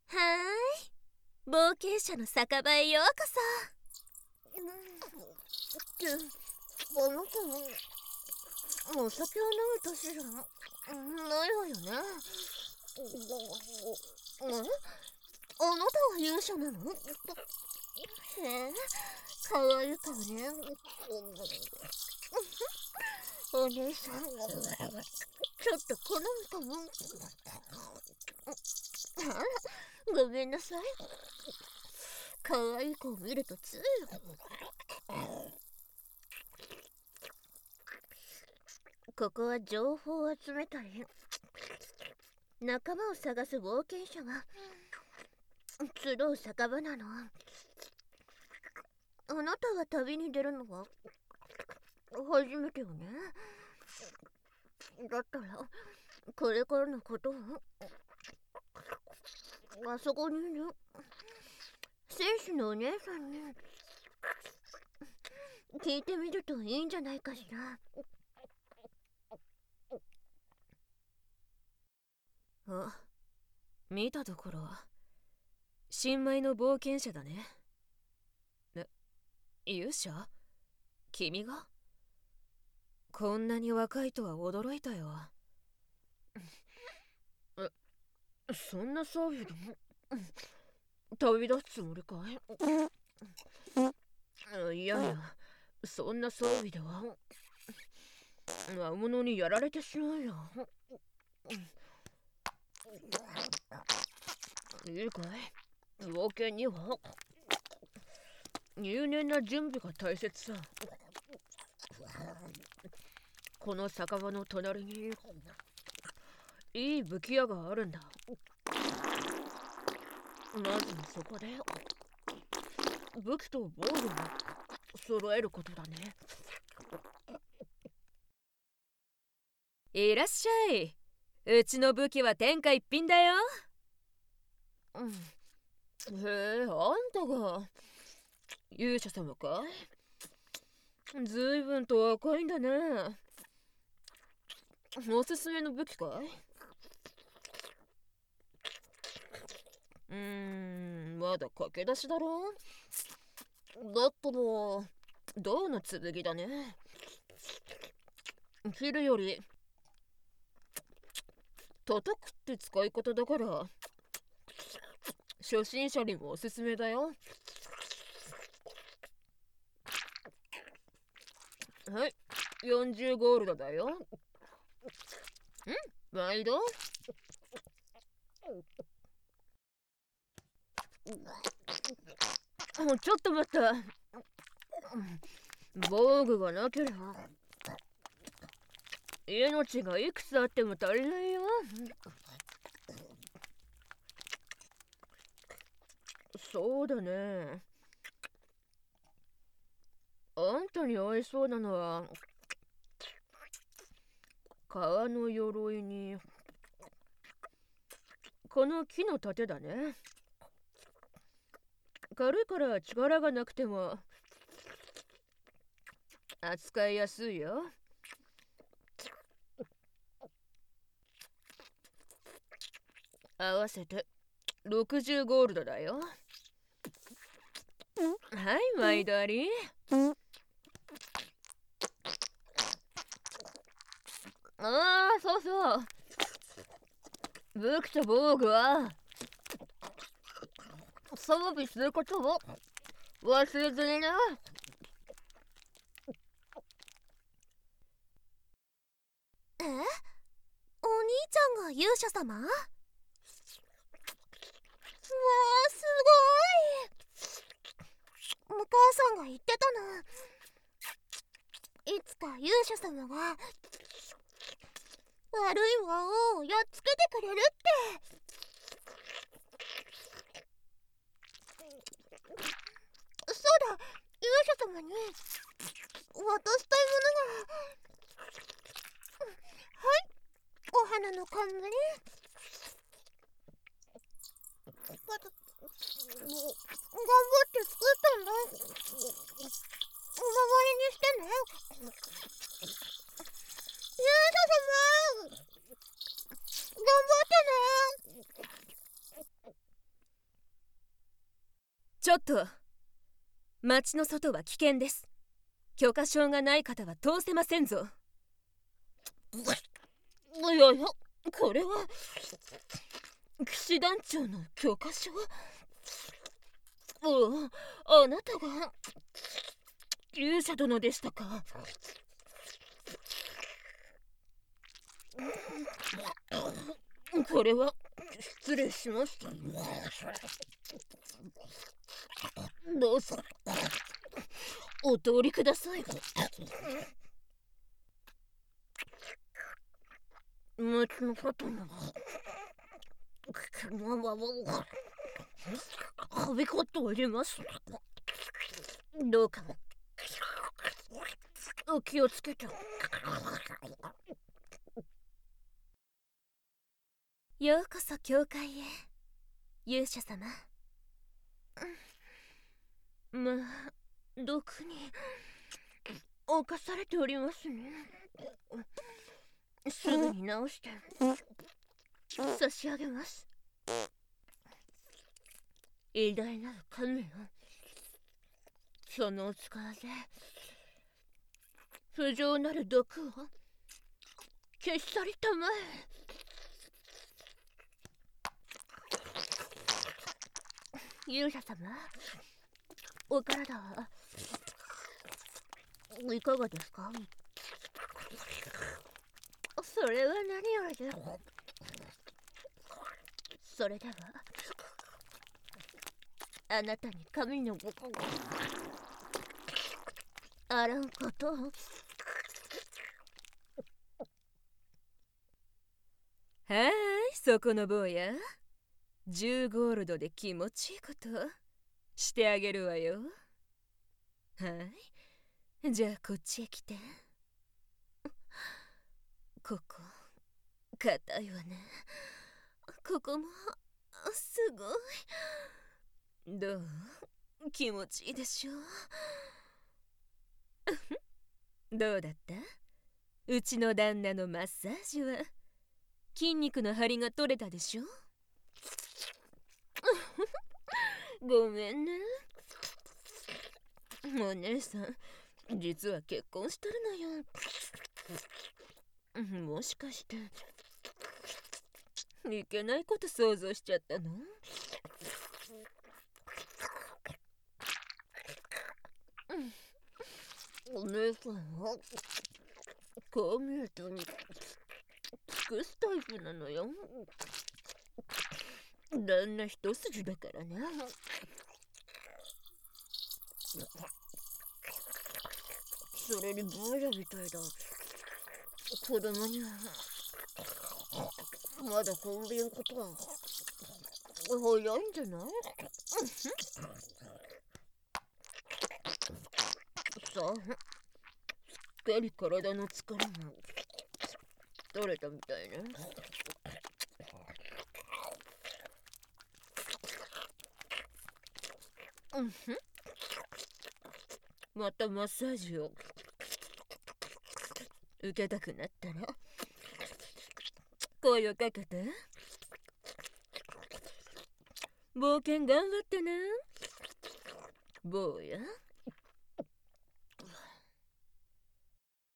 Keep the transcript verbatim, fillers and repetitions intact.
はーい、冒険者の酒場へようこそ。 ってあなたもお酒を飲む年じゃないわよね。あなたは勇者なの？へえ、かわいい顔ね。お姉さん、ちょっと好むかも。あら、ごめんなさい。かわいい子を見るとつい。ここは情報を集めたり、仲間を探す冒険者が集う酒場なの。あなたが旅に出るのは初めてよね。だったらこれからのことをあそこにいる戦士のお姉さんに聞いてみるといいんじゃないかしら。 あ、見たところ新米の冒険者だね。え、勇者？君が？こんなに若いとは驚いたよ。え、そんな騒ぎで旅立つつもりかい？いやいや、そんな騒ぎでは魔物にやられてしまうよ。いいかい？冒険には入念な準備が大切さ。この酒場の隣にいい武器屋があるんだ。まずそこで武器と防具を揃えることだね。いらっしゃい。うちの武器は天下一品だよ。うん、へえ、あんたが勇者様かい？ずいぶんと若いんだね。おすすめの武器かい？うーん、まだ駆け出しだろ。だったら銅の剣だね。切るより叩くって使い方だから初心者にもおすすめだよ。はい、よんじゅうゴールドだよ。ん？毎度？ちょっと待った。防具がなければ命がいくつあっても足りないよ。そうだね。あんたに合いそうなのは革の鎧にこの木の盾だね。軽いから力がなくても扱いやすいよ。合わせてろくじゅうゴールドだよ。はい、毎度あり。ああ、そうそう。武器と防具は装備することを忘れずにな。 え？お兄ちゃんが勇者様？わあ、すごい。お母さんが言ってたの。いつか勇者様が悪い魔王をやっつけてくれるって。そうだ、勇者様に渡したいものが。はい、お花の冠。頑張って作ったんだ。お守りにしてね。勇者様、頑張ってね。 ちょっと、町の外は危険です。許可証がない方は通せませんぞ。 いやいや、これは騎士団長の許可証。おう、あなたが勇者殿でしたか。これは失礼しました。どうぞお通りください。町の方の毛皮をはびこっております。どうかお気をつけて。 ようこそ教会へ、勇者様。 まあ、毒に侵されておりますね。すぐに直して差し上げます。偉大なる神よ、そのお力で不浄なる毒を消し去りたまえ。勇者様、お体はいかがですか。それは何よりです。それではあなたに神のご加護あらんことを。 はーい、そこの坊や。じゅうゴールドで気持ちいいことしてあげるわよ。はい、じゃあこっちへ来て。ここ硬いわね。ここもすごい。どう？気持ちいいでしょどうだった？うちの旦那のマッサージは筋肉の張りが取れたでしょ。 ごめんね。お姉さん、実は結婚してるのよ。もしかしていけないこと想像しちゃったの？お姉さんはこう見ると尽くすタイプなのよ。旦那一筋だからね。それに坊やみたいだ。子供にはまだこういうことは早いんじゃない？さあ、すっかり体の疲れも取れたみたいね。うんふん、またマッサージを受けたくなったら声をかけて。冒険頑張ってね、坊や。